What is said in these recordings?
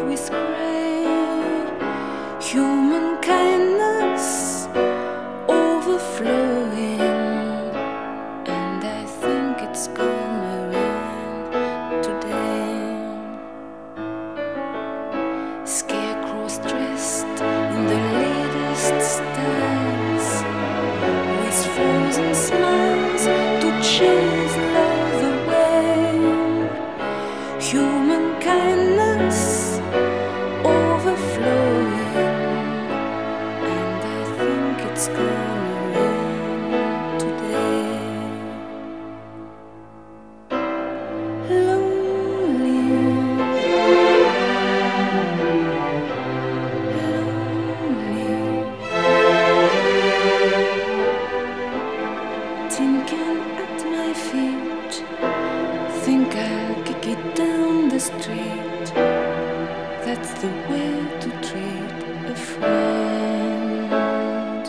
with gray. Human kindness overflowing, and I think it's gonna rain today. Scarecrows dressed in the latest styles, with frozen smiles to chase love away. Human kindness overflowing, and I think it's gonna rain today. Lonely, thinking at my feet, think I'll kick it down the street. That's the way to treat a friend.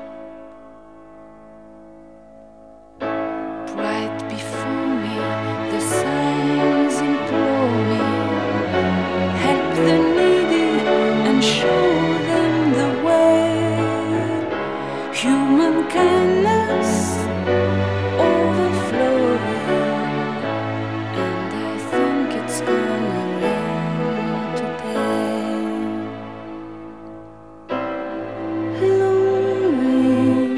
Right before me, the signs implore me, help the needy and show them the way. Human kindness overflowing, and I think it's gonna rain today. Lonely,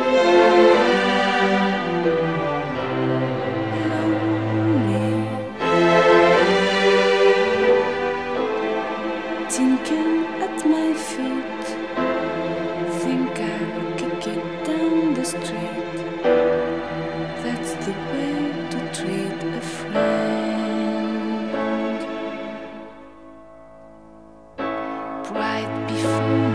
thinking at my feet, think I'll kick it down the street. That's the way to treat a friend. Right before